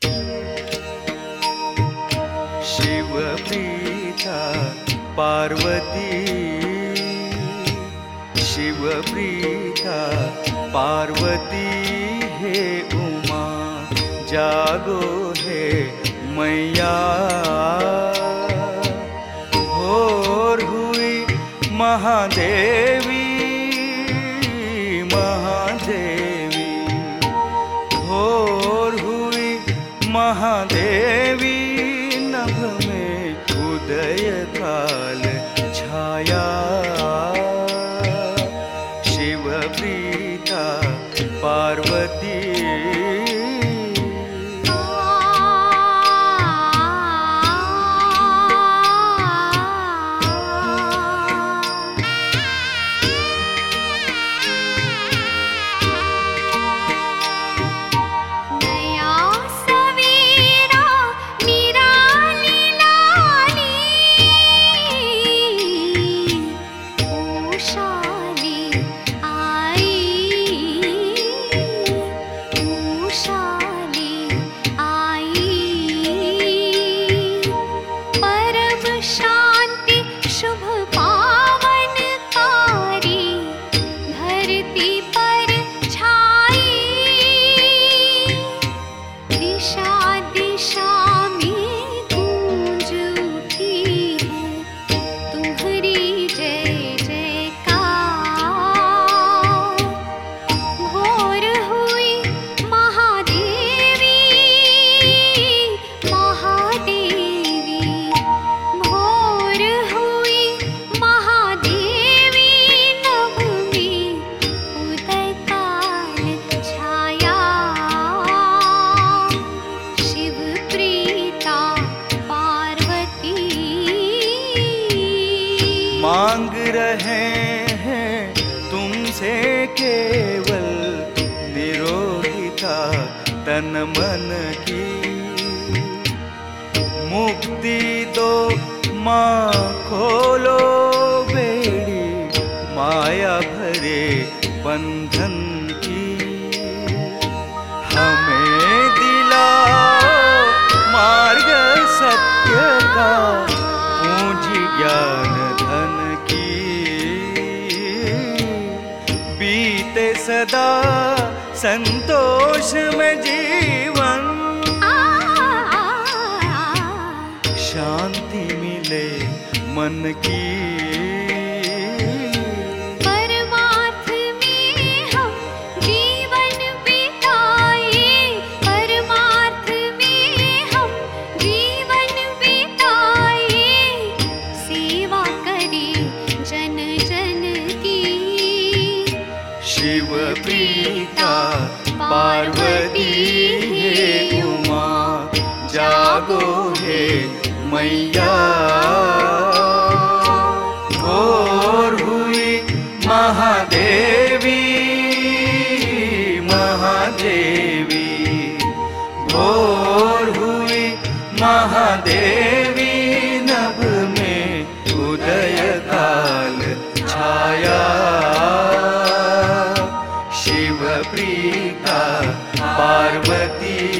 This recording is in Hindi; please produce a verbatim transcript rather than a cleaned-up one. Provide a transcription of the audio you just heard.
शिव प्रीता पार्वती, शिव प्रीता पार्वती हे उमा जागो हे मैया। भोर हुई महादेवी महादेवी, भोर हुई महादेवी, नभ में उदय काल छाया। शिव प्रीता पार्वती। मांग रहे हैं तुमसे केवल निरोगिता तन मन की। मुक्ति दो माँ खोलो बेड़ी माया भरे बंधन की। हमें दिलाओ मार्ग सत्य का, पूंजी ज्ञान बीते सदा संतोष में जीवन। शांति मिले मन की। परमार्थ में हम जीवन बिताए, परमार्थ में हम जीवन बिताए। सेवा करे जन जन की। शिव प्रीता पार्वती हे उमा जागो हे मैया। भोर हुई महादेवी महादेवी, भोर हुई महादेवी, नभ में उदय काल छाया। शिव प्रीता पार्वती।